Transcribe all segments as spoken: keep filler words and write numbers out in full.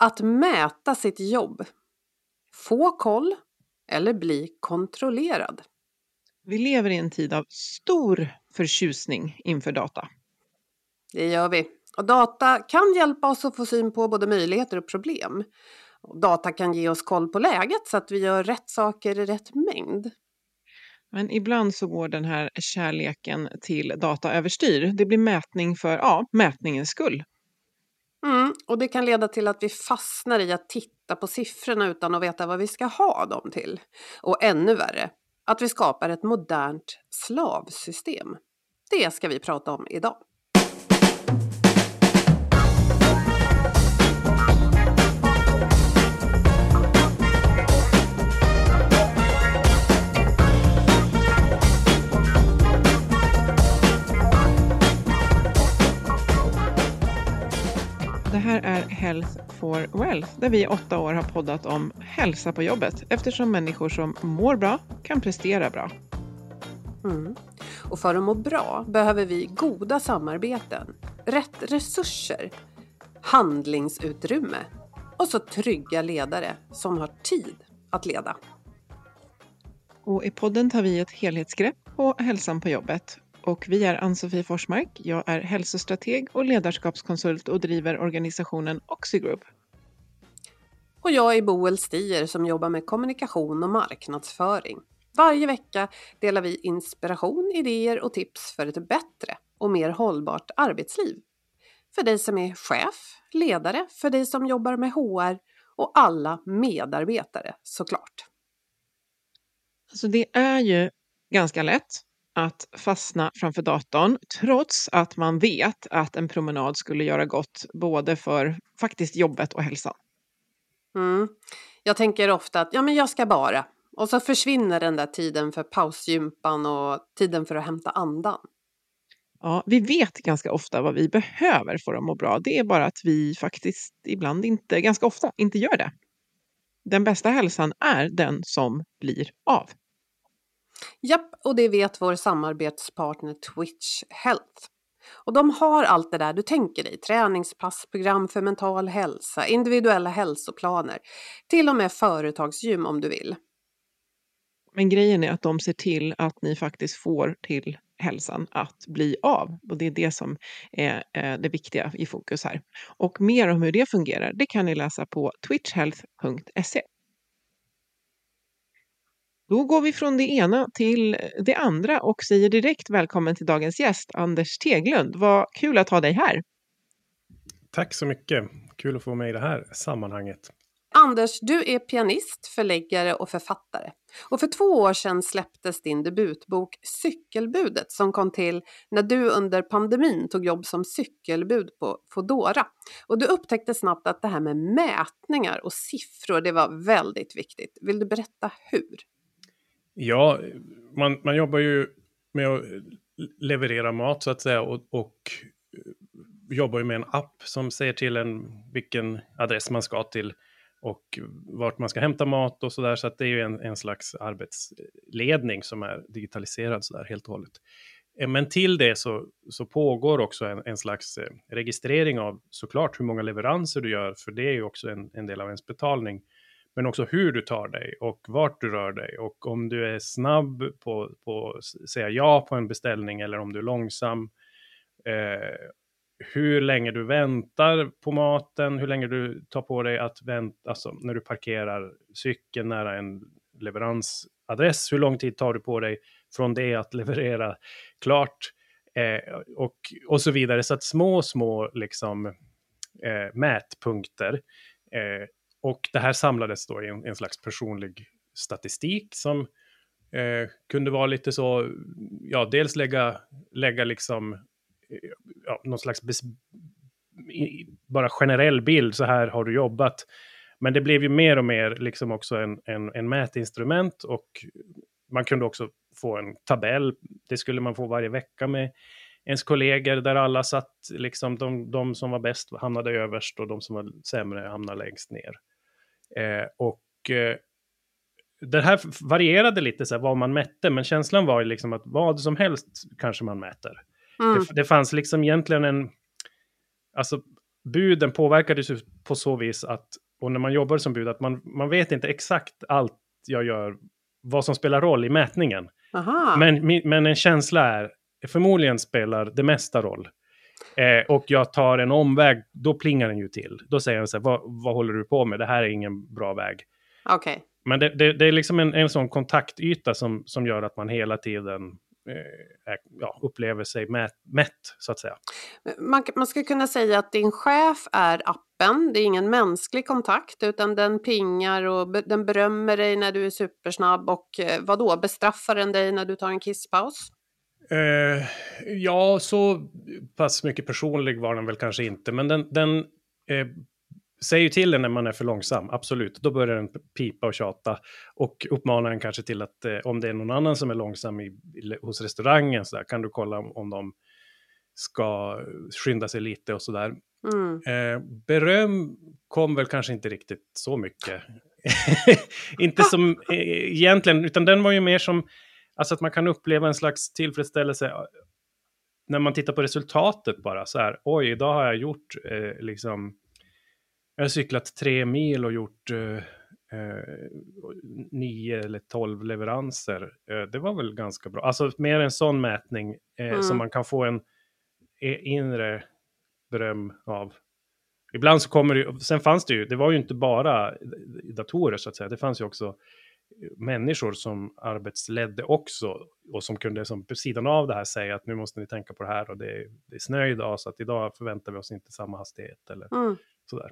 Att mäta sitt jobb. Få koll eller bli kontrollerad. Vi lever i en tid av stor förtjusning inför data. Det gör vi. Och data kan hjälpa oss att få syn på både möjligheter och problem. Och data kan ge oss koll på läget så att vi gör rätt saker i rätt mängd. Men ibland så går den här kärleken till data överstyr. Det blir mätning för, ja, mätningens skull. Mm, och det kan leda till att vi fastnar i att titta på siffrorna utan att veta vad vi ska ha dem till. Och ännu värre, att vi skapar ett modernt slavsystem. Det ska vi prata om idag. Det här är Health for Wealth, där vi i åtta år har poddat om hälsa på jobbet, eftersom människor som mår bra kan prestera bra. Mm. Och för att må bra behöver vi goda samarbeten, rätt resurser, handlingsutrymme och så trygga ledare som har tid att leda. Och i podden tar vi ett helhetsgrepp på hälsan på jobbet. Och vi är Ann-Sofie Forsmark, jag är hälsostrateg och ledarskapskonsult och driver organisationen Oxigroup. Och jag är Boel Stier som jobbar med kommunikation och marknadsföring. Varje vecka delar vi inspiration, idéer och tips för ett bättre och mer hållbart arbetsliv. För dig som är chef, ledare, för dig som jobbar med H R och alla medarbetare såklart. Så det är ju ganska lätt att fastna framför datorn trots att man vet att en promenad skulle göra gott både för faktiskt jobbet och hälsan. Mm. Jag tänker ofta att ja, men jag ska bara. Och så försvinner den där tiden för pausgympan och tiden för att hämta andan. Ja, vi vet ganska ofta vad vi behöver för att må bra. Det är bara att vi faktiskt ibland inte, ganska ofta, inte gör det. Den bästa hälsan är den som blir av. Japp, och det vet vår samarbetspartner Twitch Health. Och de har allt det där du tänker dig. Träningspass, program för mental hälsa, individuella hälsoplaner. Till och med företagsgym om du vill. Men grejen är att de ser till att ni faktiskt får till hälsan att bli av. Och det är det som är det viktiga i fokus här. Och mer om hur det fungerar, det kan ni läsa på twitch health punkt se. Då går vi från det ena till det andra och säger direkt välkommen till dagens gäst, Anders Teglund. Vad kul att ha dig här. Tack så mycket. Kul att få med i det här sammanhanget. Anders, du är pianist, förläggare och författare. Och för två år sedan släpptes din debutbok Cykelbudet som kom till när du under pandemin tog jobb som cykelbud på Foodora. Och du upptäckte snabbt att det här med mätningar och siffror, det var väldigt viktigt. Vill du berätta hur? Ja, man, man jobbar ju med att leverera mat så att säga och, och jobbar ju med en app som säger till en vilken adress man ska till och vart man ska hämta mat och sådär. Så att det är ju en, en slags arbetsledning som är digitaliserad sådär helt och hållet. Men till det så, så pågår också en, en slags registrering av såklart hur många leveranser du gör. För det är ju också en, en del av ens betalning. Men också hur du tar dig och vart du rör dig. Och om du är snabb på, på att säga ja på en beställning eller om du är långsam. Eh, hur länge du väntar på maten. Hur länge du tar på dig att vänta. Alltså när du parkerar cykeln nära en leveransadress. Hur lång tid tar du på dig från det att leverera klart. Eh, och, och så vidare. Så att små, små liksom, eh, mätpunkter. Eh, Och det här samlades då i en, en slags personlig statistik som eh, kunde vara lite så, ja, dels lägga, lägga liksom, ja, någon slags bes, i, bara generell bild, så här har du jobbat. Men det blev ju mer och mer liksom också en, en, en mätinstrument och man kunde också få en tabell, det skulle man få varje vecka med ens kollegor där alla satt, liksom de, de som var bäst hamnade överst och de som var sämre hamnade längst ner. Eh, och eh, det här varierade lite så här, vad man mätte, men känslan var ju liksom att vad som helst kanske man mäter. Mm. Det, det fanns liksom egentligen en, alltså buden påverkades ju på så vis att, och när man jobbar som bud, att man, man vet inte exakt allt jag gör, vad som spelar roll i mätningen. Aha. Men, men en känsla är, förmodligen spelar det mesta roll. Eh, och jag tar en omväg, då plingar den ju till. Då säger den så här, vad, vad håller du på med? Det här är ingen bra väg. Okej. Okay. Men det, det, det är liksom en, en sån kontaktyta som, som gör att man hela tiden eh, är, ja, upplever sig mät, mätt, så att säga. Man, man ska kunna säga att din chef är appen. Det är ingen mänsklig kontakt, utan den pingar och be, den berömmer dig när du är supersnabb. Och eh, vad då? Bestraffar den dig när du tar en kisspaus? Eh, ja, så pass mycket personlig var den väl kanske inte. Men den, den eh, säger ju till en när man är för långsam, absolut. Då börjar den pipa och tjata. Och uppmanar en kanske till att eh, om det är någon annan som är långsam i, i, hos restaurangen, så där, kan du kolla om, om de ska skynda sig lite och sådär. Mm. Eh, beröm kom väl kanske inte riktigt så mycket. Inte som eh, egentligen, utan den var ju mer som, alltså att man kan uppleva en slags tillfredsställelse när man tittar på resultatet bara. Så här, oj, idag har jag gjort eh, liksom, jag har cyklat tre mil och gjort eh, eh, nio eller tolv leveranser. Eh, det var väl ganska bra. Alltså mer en sån mätning eh, Mm. som man kan få en eh, inre beröm av. Ibland så kommer det, sen fanns det ju, det var ju inte bara datorer så att säga, det fanns ju också människor som arbetsledde också och som kunde som på sidan av det här säga att nu måste ni tänka på det här och det är, det är snö idag så att idag förväntar vi oss inte samma hastighet eller Mm. sådär.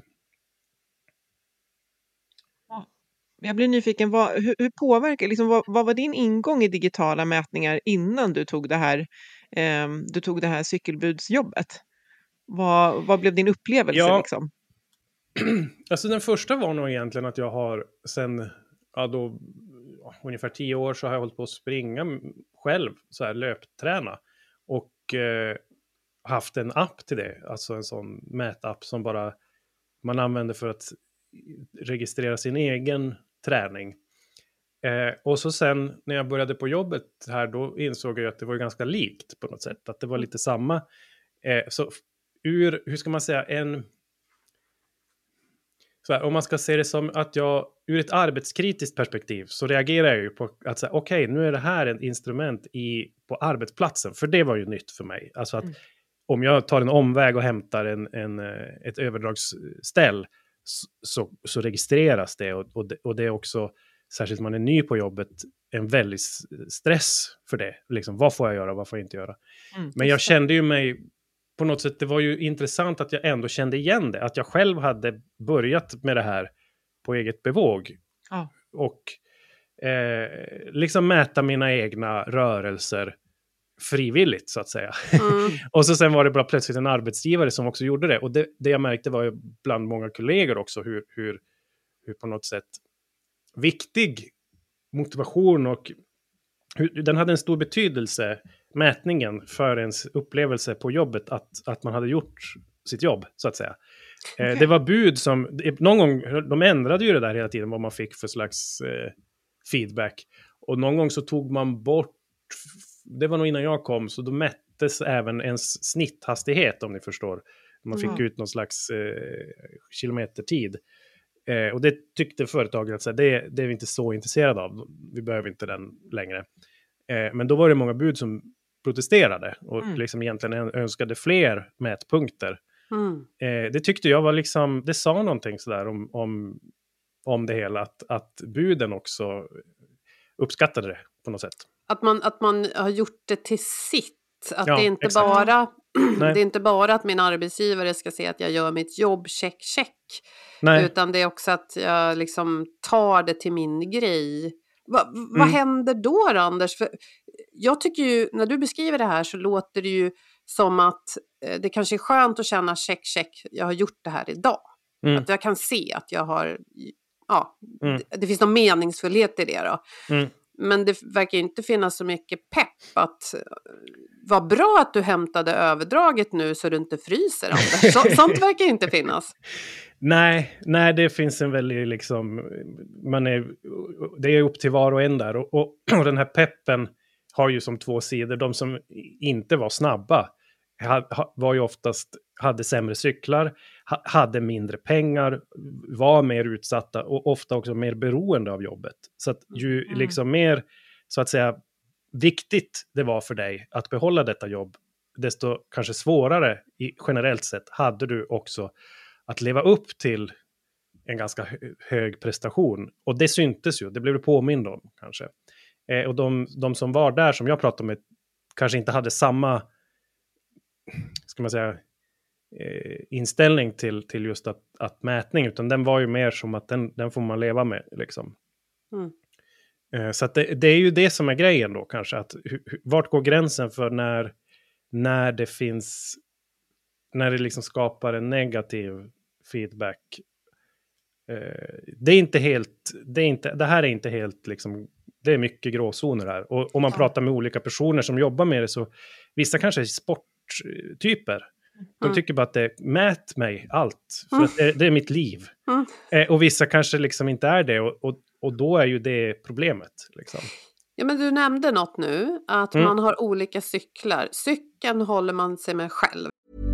Jag blir nyfiken, vad, hur, hur påverkar, liksom, vad, vad var din ingång i digitala mätningar innan du tog det här, eh, du tog det här cykelbudsjobbet? Vad, vad blev din upplevelse? Ja, liksom? Alltså den första var nog egentligen att jag har sen ja, då, ungefär tio år så har jag hållit på att springa själv, så här löpträna och eh, haft en app till det, alltså en sån mätapp som bara man använder för att registrera sin egen träning. Eh, och så sen när jag började på jobbet här, då insåg jag att det var ganska likt på något sätt, att det var lite samma. Eh, så ur, hur ska man säga, en så här, om man ska se det som att jag ur ett arbetskritiskt perspektiv så reagerar jag ju på att säga okej, okay, nu är det här ett instrument i, på arbetsplatsen, för det var ju nytt för mig. Alltså att mm. om jag tar en omväg och hämtar en, en, ett överdragsställ så, så registreras det och, och det och det är också, särskilt om man är ny på jobbet, en väldigt stress för det. Liksom, vad får jag göra, vad får jag inte göra? Mm, Men jag kände ju mig på något sätt, det var ju intressant att jag ändå kände igen det. Att jag själv hade börjat med det här på eget bevåg. Ja. Och eh, liksom mäta mina egna rörelser frivilligt så att säga. Mm. Och så sen var det bara plötsligt en arbetsgivare som också gjorde det. Och det, det jag märkte var ju bland många kollegor också hur, hur, hur på något sätt viktig motivation och hur, den hade en stor betydelse, mätningen, för ens upplevelse på jobbet att, att man hade gjort sitt jobb så att säga. Okay. Eh, det var bud som, någon gång, de ändrade ju det där hela tiden vad man fick för slags eh, feedback. Och någon gång så tog man bort, det var nog innan jag kom, så då mättes även ens snitthastighet, om ni förstår. Man fick mm. ut någon slags eh, kilometertid. Eh, och det tyckte företaget att så här, det, det är vi inte så intresserade av. Vi behöver inte den längre. Eh, men då var det många bud som protesterade och mm. liksom egentligen önskade fler mätpunkter. Mm. Eh, det tyckte jag var liksom, det sa någonting sådär om, om, om det hela, att, att buden också uppskattade det på något sätt. Att man, att man har gjort det till sitt. Att ja, det, är inte bara, det är inte bara att min arbetsgivare ska se att jag gör mitt jobb, check, check. Nej. Utan det är också att jag liksom tar det till min grej. Va, mm. Vad händer då, då, Anders? För jag tycker ju, när du beskriver det här så låter det ju som att eh, det kanske är skönt att känna check, check, jag har gjort det här idag. Mm. Att jag kan se att jag har, ja, mm. det, det finns någon meningsfullhet i det då. Mm. Men det verkar inte finnas så mycket pepp att vad bra att du hämtade överdraget nu så du inte fryser. Anders. Så, sånt verkar inte finnas. Nej, nej, det finns en väldigt liksom, man är, det är upp till var och en där. Och, och, och den här peppen har ju som två sidor. De som inte var snabba var ju oftast, hade sämre cyklar, ha, hade mindre pengar, var mer utsatta och ofta också mer beroende av jobbet. Så att ju Mm. liksom mer, så att säga, viktigt det var för dig att behålla detta jobb, desto kanske svårare i, generellt sett hade du också att leva upp till en ganska hö- hög prestation. Och det syntes ju, det blev du påmind om kanske. Eh, och de, de som var där som jag pratade med kanske inte hade samma, ska man säga, eh, inställning till, till just att, att mätning, utan den var ju mer som att den, den får man leva med liksom. Mm. Eh, så att det, det är ju det som är grejen då kanske, att hu, hu, vart går gränsen för när, när det finns, när det liksom skapar en negativ feedback. Eh, det är inte helt, det är inte, det här är inte helt liksom, det är mycket gråzoner här. Och om man Ja. pratar med olika personer som jobbar med det, så vissa kanske är sporttyper. De Mm. tycker bara att det mät mig allt, för Mm. att det, det är mitt liv. Mm. Eh, och vissa kanske liksom inte är det, och, och, och då är ju det problemet liksom. Ja, men du nämnde något nu, att Mm. man har olika cyklar. Cykeln håller man sig med själv.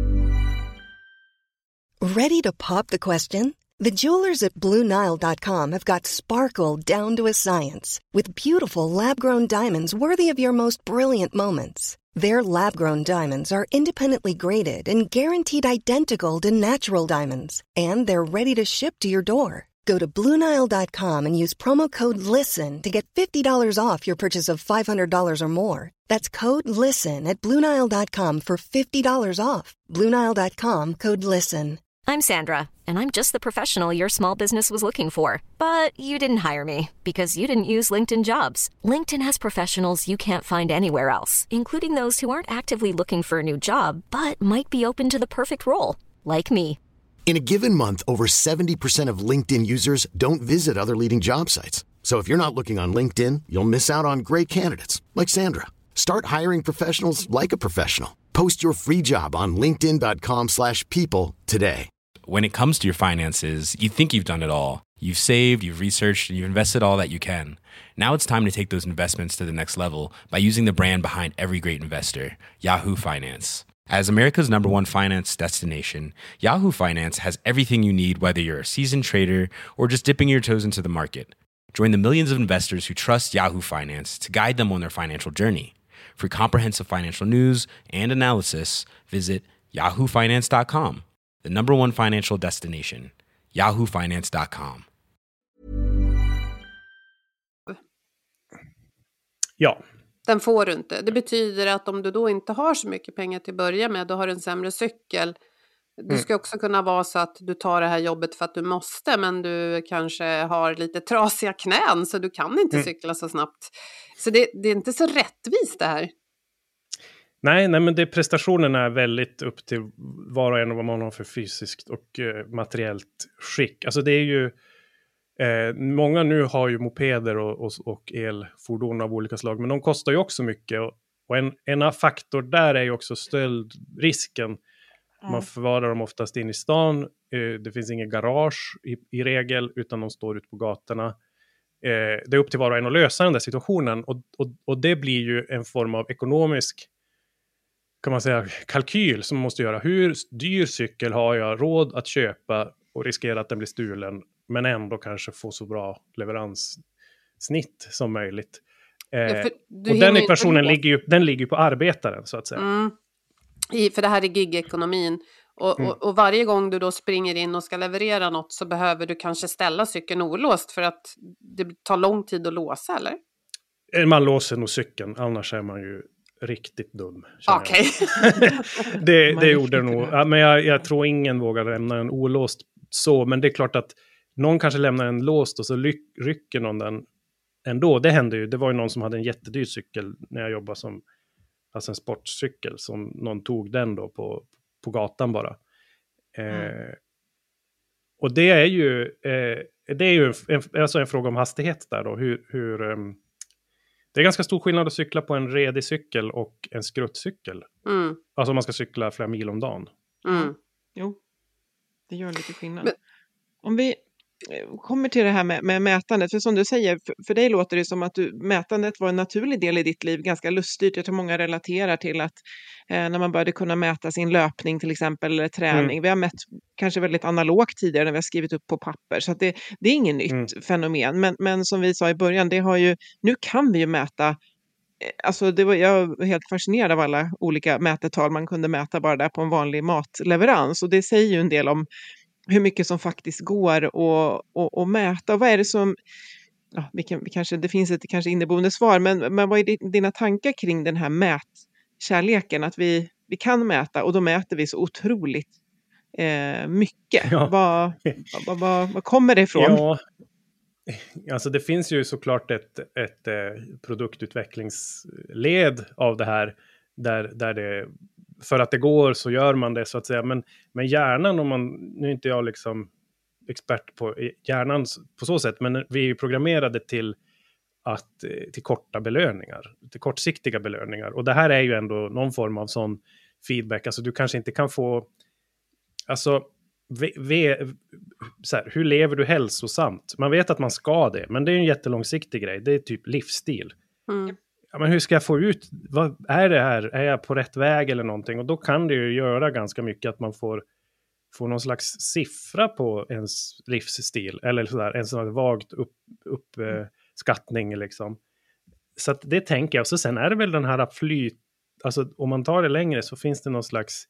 Ready to pop the question? The jewelers at Blue Nile dot com have got sparkle down to a science with beautiful lab-grown diamonds worthy of your most brilliant moments. Their lab-grown diamonds are independently graded and guaranteed identical to natural diamonds, and they're ready to ship to your door. Go to Blue Nile dot com and use promo code LISTEN to get fifty dollars off your purchase of five hundred dollars or more. That's code LISTEN at Blue Nile dot com for fifty dollars off. Blue Nile dot com, code LISTEN. I'm Sandra, and I'm just the professional your small business was looking for. But you didn't hire me because you didn't use LinkedIn Jobs. LinkedIn has professionals you can't find anywhere else, including those who aren't actively looking for a new job, but might be open to the perfect role, like me. In a given month, over seventy percent of LinkedIn users don't visit other leading job sites. So if you're not looking on LinkedIn, you'll miss out on great candidates like Sandra. Start hiring professionals like a professional. Post your free job on linkedin dot com slash people today. When it comes to your finances, you think you've done it all. You've saved, you've researched, and you've invested all that you can. Now it's time to take those investments to the next level by using the brand behind every great investor, Yahoo Finance. As America's number one finance destination, Yahoo Finance has everything you need, whether you're a seasoned trader or just dipping your toes into the market. Join the millions of investors who trust Yahoo Finance to guide them on their financial journey. For comprehensive financial news and analysis, visit yahoo finance dot com. The number one financial destination, yahoo finance dot com. Ja. Den får du inte. Det betyder att om du då inte har så mycket pengar till att börja med, då har du en sämre cykel. Du ska också kunna vara så att du tar det här jobbet för att du måste, men du kanske har lite trasiga knän så du kan inte Mm. cykla så snabbt. Så det, det är inte så rättvist det här. Nej, nej, men det, prestationerna är väldigt upp till var och en och vad man har för fysiskt och eh, materiellt skick. Alltså det är ju, eh, många nu har ju mopeder och, och, och elfordon av olika slag, men de kostar ju också mycket. Och, och en, en faktor där är ju också stöldrisken. Mm. Man förvarar dem oftast in i stan. Eh, det finns ingen garage i, i regel, utan de står ute på gatorna. Eh, det är upp till var och en att lösa den där situationen. Och, och, och det blir ju en form av ekonomisk, kan man säga, kalkyl som man måste göra. Hur dyr cykel har jag råd att köpa och riskera att den blir stulen, men ändå kanske få så bra leveranssnitt som möjligt. Eh, Ja, för du och hinner den ju inte ekvationen med. ligger ju, den ligger ju på arbetaren så att säga. Mm. I, för det här är gigekonomin. Och, Mm. och, och varje gång du då springer in och ska leverera något så behöver du kanske ställa cykeln olåst för att det tar lång tid att låsa, eller? Eh, Man låser nog cykeln, annars är man ju riktigt dum. känner Okej. jag. det Man det är gjorde riktigt nog. dum. Ja, men jag, jag tror ingen vågar lämna den olåst så. Men det är klart att någon kanske lämnar den låst och så ly- rycker någon den ändå. Det hände ju. Det var ju någon som hade en jättedyr cykel när jag jobbade som, alltså en sportcykel, som någon tog den då på, på gatan bara. Eh, Mm. Och det är ju, eh, det är ju en, en, alltså en fråga om hastighet där då. Hur, hur, um, det är ganska stor skillnad att cykla på en redig cykel och en skruttcykel. Mm, Alltså om man ska cykla flera mil om dagen. mm. Jo, det gör lite skillnad. Men- Om vi kommer till det här med, med mätandet, för som du säger, för, för dig låter det som att du, mätandet var en naturlig del i ditt liv, ganska lustigt. Jag tror många relaterar till att eh, när man började kunna mäta sin löpning till exempel, eller träning. Mm. Vi har mätt kanske väldigt analogt tidigare när vi har skrivit upp på papper, så att det, det är inget nytt mm. fenomen. Men, men som vi sa i början, det har ju, nu kan vi ju mäta. Alltså det var, jag var helt fascinerad av alla olika mätetal man kunde mäta bara där på en vanlig matleverans. Och det säger ju en del om hur mycket som faktiskt går att, att, att mäta. Och vad är det som, ja, vi kan, vi kanske, det finns ett kanske inneboende svar, men, men vad är dina tankar kring den här mätkärleken? Att vi, vi kan mäta och då mäter vi så otroligt eh, mycket. Ja. Vad, vad, vad, vad kommer det ifrån? Ja. Alltså det finns ju såklart ett, ett eh, produktutvecklingsled av det här. Där, där det, för att det går så gör man det så att säga. Men, men hjärnan, om man, nu är inte jag liksom expert på hjärnan på så sätt. Men vi är ju programmerade till, att, till korta belöningar. Till kortsiktiga belöningar. Och det här är ju ändå någon form av sån feedback. Alltså du kanske inte kan få... Alltså... V, v, så här, hur lever du hälsosamt? Man vet att man ska det, men det är en jättelångsiktig grej. Det är typ livsstil. Mm. Ja, men hur ska jag få ut, vad är det här? Är jag på rätt väg eller någonting? Och då kan det ju göra ganska mycket att man får, får någon slags siffra på ens livsstil. Eller sådär, en sån här vagt upp, uppskattning liksom. Så att det tänker jag. Och så sen är det väl den här flyt, alltså om man tar det längre så finns det någon slags,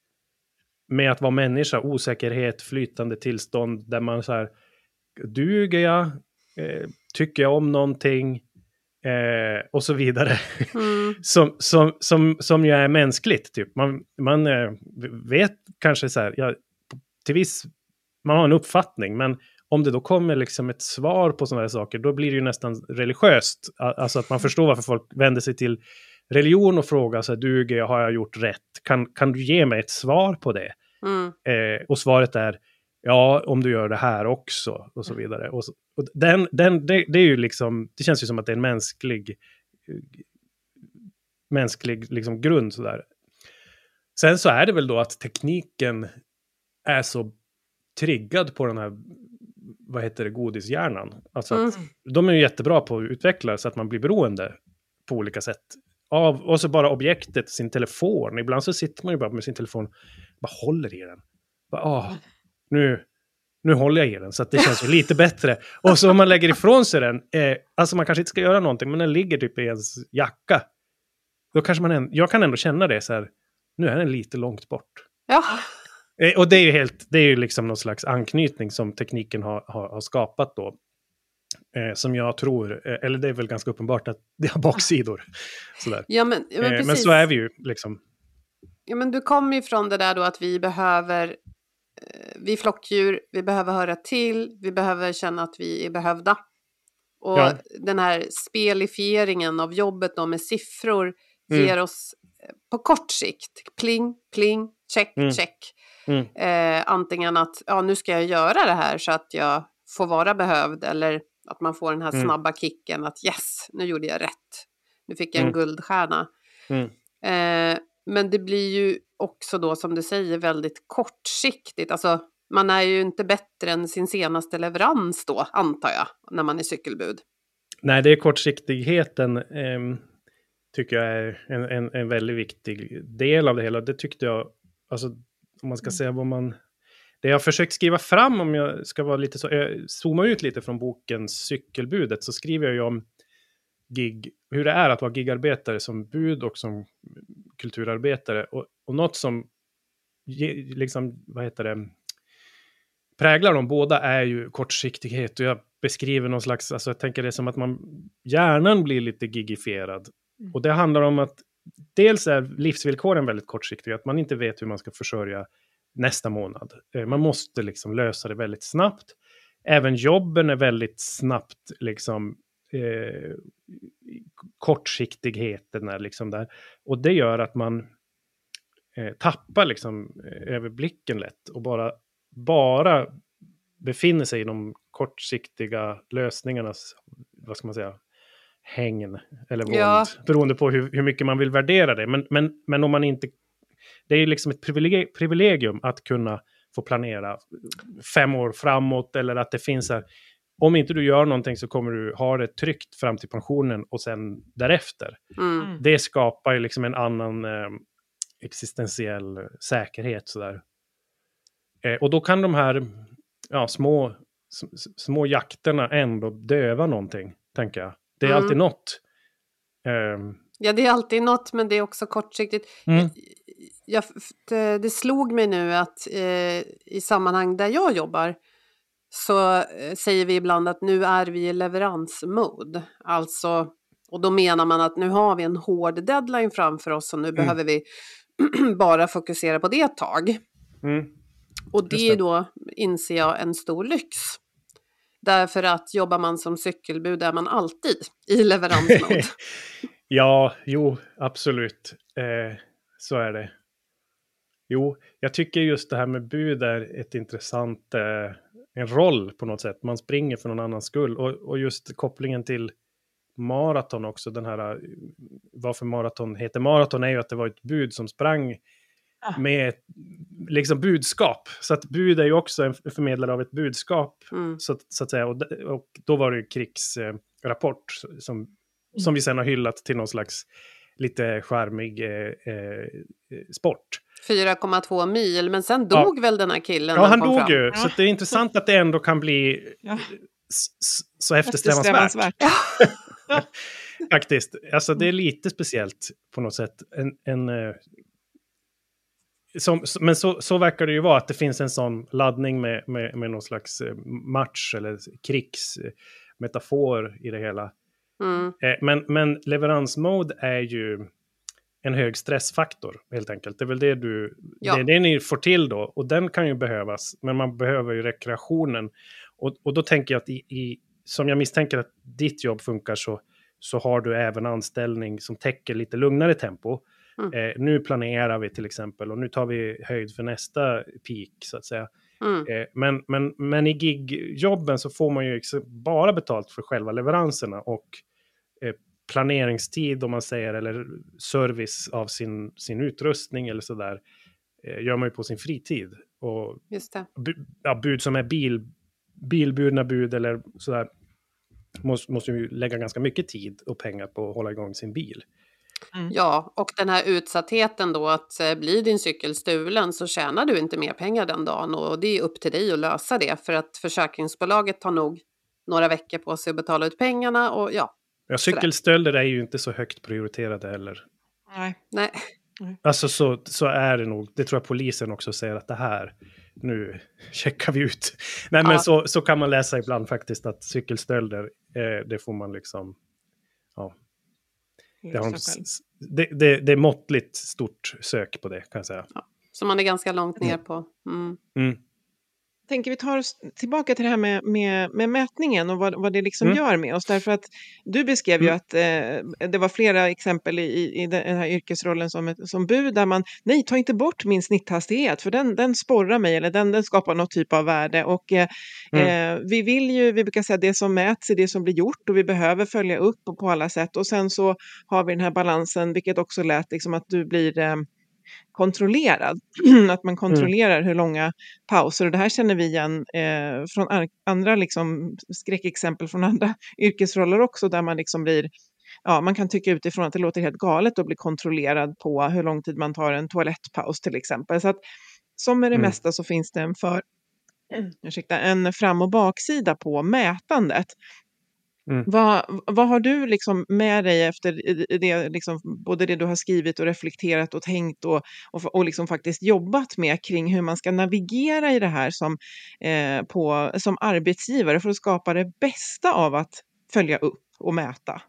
med att vara människa, osäkerhet, flytande tillstånd där man så här, duger jag, eh, tycker jag om någonting eh, och så vidare. Mm. som, som, som, som ju är mänskligt typ. Man, man eh, vet kanske så här, ja, till viss, man har en uppfattning, men om det då kommer liksom ett svar på sådana här saker, då blir det ju nästan religiöst. Alltså att man förstår varför folk vänder sig till religion och frågar så här, duger jag, har jag gjort rätt? Kan, kan du ge mig ett svar på det? Mm. Eh, och svaret är, ja, om du gör det här också, och så vidare. Och, så, och den, den, det, det är ju liksom, det känns ju som att det är en mänsklig mänsklig liksom grund sådär. Sen så är det väl då att tekniken är så triggad på den här, vad heter det, godishjärnan. Alltså att mm. de är ju jättebra på att utveckla så att man blir beroende på olika sätt. Av, och så bara objektet, sin telefon. Ibland så sitter man ju bara med sin telefon, bara håller i den. Bara, ah, nu, nu håller jag i den så att det känns ju lite bättre. Och så om man lägger ifrån sig den, eh, alltså man kanske inte ska göra någonting, men den ligger typ i ens jacka. Då kanske man, en, jag kan ändå känna det så här, nu är den lite långt bort. Ja. Eh, och det är ju helt, det är ju liksom någon slags anknytning som tekniken har, har, har skapat då. Eh, som jag tror, eh, eller det är väl ganska uppenbart att det har baksidor. Sådär. Ja, men, ja, men, eh, men så är vi ju liksom. Ja, men du kommer ju från det där då att vi behöver, eh, vi flockdjur, vi behöver höra till, vi behöver känna att vi är behövda. Och ja. Den här spelifieringen av jobbet då med siffror mm. ger oss eh, på kort sikt, pling, pling, check, mm. check. Mm. Eh, antingen att, ja, nu ska jag göra det här så att jag får vara behövd, eller att man får den här mm. snabba kicken att yes, nu gjorde jag rätt. Nu fick jag en mm. guldstjärna. Mm. Eh, men det blir ju också då, som du säger, väldigt kortsiktigt. Alltså, man är ju inte bättre än sin senaste leverans då, antar jag, när man är cykelbud. Nej, det är kortsiktigheten eh, tycker jag är en, en, en väldigt viktig del av det hela. Det tyckte jag, alltså om man ska mm. säga vad man... Det jag har försökt skriva fram, om jag ska vara lite så, jag zoomar ut lite från boken Cykelbudet, så skriver jag ju om gig, hur det är att vara gigarbetare som bud och som kulturarbetare. Och, och något som liksom, vad heter det, präglar de båda är ju kortsiktighet. Och jag beskriver någon slags, alltså jag tänker det som att man, hjärnan blir lite gigifierad. Mm. Och det handlar om att dels är livsvillkoren väldigt kortsiktiga, att man inte vet hur man ska försörja nästa månad. Man måste liksom lösa det väldigt snabbt. Även jobben är väldigt snabbt liksom eh, kortsiktigheten är liksom där. Och det gör att man eh, tappar liksom eh, överblicken lätt och bara, bara befinner sig i de kortsiktiga lösningarnas, vad ska man säga, hängn eller våld. Ja. Beroende på hur, hur mycket man vill värdera det. Men, men, men om man inte, det är liksom ett privilegium att kunna få planera fem år framåt, eller att det finns här, om inte du gör någonting så kommer du ha det tryggt fram till pensionen och sen därefter. Mm. Det skapar ju liksom en annan eh, existentiell säkerhet sådär. Eh, och då kan de här ja, små, s- små jakterna ändå döva någonting, tänker jag. Det är Mm. alltid något. Eh, Ja, det är alltid något, men det är också kortsiktigt. Mm. Jag, det, det slog mig nu att eh, i sammanhang där jag jobbar så eh, säger vi ibland att nu är vi i leveransmode. Alltså, och då menar man att nu har vi en hård deadline framför oss och nu mm. behöver vi bara fokusera på det ett tag. mm. Och det är då, inser jag, en stor lyx. Därför att jobbar man som cykelbud är man alltid i leveransmode. Ja, jo, absolut. Eh, så är det. Jo, jag tycker just det här med bud är ett intressant, eh, en roll på något sätt. Man springer för någon annans skull. Och, och just kopplingen till maraton också, den här, varför maraton heter maraton är ju att det var ett bud som sprang ah. med ett, liksom budskap. Så att bud är ju också en förmedlare av ett budskap, mm. så, så att säga. Och, och då var det ju krigsrapport eh, som, mm. som vi sen har hyllat till någon slags lite charmig eh, eh, sport. fyra komma två mil, men sen dog ja. väl den här killen? Ja, han dog fram. ju. Så det är intressant att det ändå kan bli ja. s- så eftersträvansvärt. Ja. Faktiskt. Alltså det är lite speciellt på något sätt. En, en, eh, som, men så, så verkar det ju vara, att det finns en sån laddning med, med, med någon slags match eller krigsmetafor i det hela. Mm. Eh, men, men leveransmode är ju en hög stressfaktor helt enkelt. Det är väl det du, ja. det är det ni får till då. Och den kan ju behövas, men man behöver ju rekreationen. Och, och då tänker jag att i, i, som jag misstänker att ditt jobb funkar, så, så har du även anställning som täcker lite lugnare tempo. Mm. Eh, nu planerar vi till exempel, och nu tar vi höjd för nästa peak så att säga. Mm. Eh, men, men, men i gigjobben så får man ju bara betalt för själva leveranserna, och eh, planeringstid om man säger, eller service av sin, sin utrustning eller sådär, eh, gör man ju på sin fritid. Och just det. Bu, ja, bud som är bil, bilburna bud eller sådär, måste, måste ju lägga ganska mycket tid och pengar på att hålla igång sin bil. Mm. Ja, och den här utsattheten då, att eh, blir din cykel stulen så tjänar du inte mer pengar den dagen, och det är upp till dig att lösa det, för att försäkringsbolaget tar nog några veckor på sig att betala ut pengarna och ja. Ja, cykelstölder är ju inte så högt prioriterade heller. Nej. Nej. Alltså så, så är det nog. Det tror jag polisen också säger, att det här, nu checkar vi ut. Nej, men ja. så, så kan man läsa ibland faktiskt, att cykelstölder, eh, det får man liksom, ja. Det, har, det, det, det är måttligt stort sök på det, kan jag säga. Ja. Så man är ganska långt ner på. Mm. Mm. Tänker vi tar oss tillbaka till det här med, med, med mätningen och vad, vad det liksom mm. gör med oss. Därför att du beskrev mm. ju att eh, det var flera exempel i, i den här yrkesrollen som, som bud, där man, nej, ta inte bort min snitthastighet, för den, den sporrar mig, eller den, den skapar något typ av värde. Och eh, mm. eh, vi vill ju, vi brukar säga, det som mäts är det som blir gjort, och vi behöver följa upp på alla sätt. Och sen så har vi den här balansen, vilket också lät liksom att du blir eh, kontrollerad, att man kontrollerar mm. hur långa pauser, och det här känner vi igen eh, från ar- andra liksom skräckexempel från andra yrkesroller också, där man liksom blir, ja, man kan tycka utifrån att det låter helt galet att bli kontrollerad på hur lång tid man tar en toalettpaus till exempel. Så att som med det mm. mesta så finns det en för ursäkta, en fram- och baksida på mätandet. Mm. Vad, vad har du liksom med dig efter det, liksom, både det du har skrivit och reflekterat och tänkt och, och, och liksom faktiskt jobbat med kring hur man ska navigera i det här som, eh, på, som arbetsgivare för att skapa det bästa av att följa upp och mäta?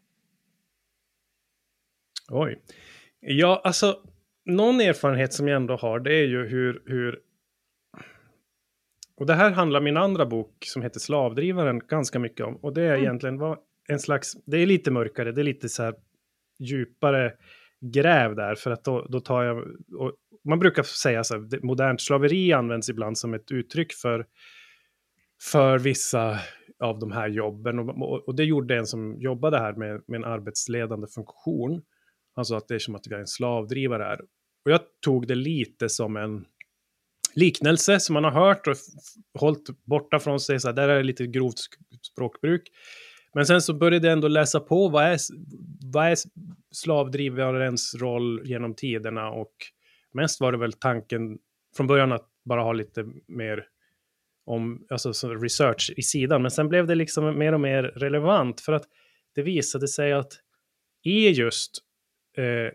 Oj. Ja, alltså någon erfarenhet som jag ändå har, det är ju hur, hur och det här handlar min andra bok som heter Slavdrivaren ganska mycket om. Och det är mm. egentligen vad en slags, det är lite mörkare, det är lite så här djupare gräv där. För att då, då tar jag, och man brukar säga så här, modernt slaveri används ibland som ett uttryck för, för vissa av de här jobben. Och, och det gjorde en som jobbade här med, med en arbetsledande funktion. Alltså att det är som att vi är en slavdrivare här. Och jag tog det lite som en liknelse som man har hört och f- hållit borta från sig. Så här, där är det lite grovt språkbruk. Men sen så började jag ändå läsa på vad är, vad är slavdrivarens roll genom tiderna. Och mest var det väl tanken från början att bara ha lite mer om, alltså, så research i sidan. Men sen blev det liksom mer och mer relevant för att det visade sig att i just eh,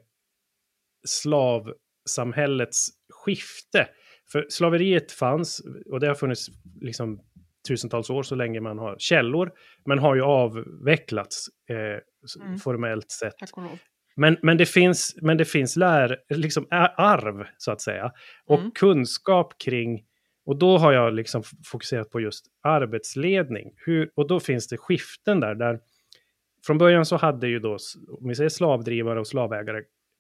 slavsamhällets skifte. För slaveriet fanns och det har funnits liksom tusentals år så länge man har källor. Men har ju avvecklats eh, mm. formellt sett. Men, men det finns, men det finns lär, liksom arv så att säga. Och mm. kunskap kring, och då har jag liksom fokuserat på just arbetsledning. Hur, och då finns det skiften där, där från början så hade ju då, om vi säger slavdrivare och slavägare,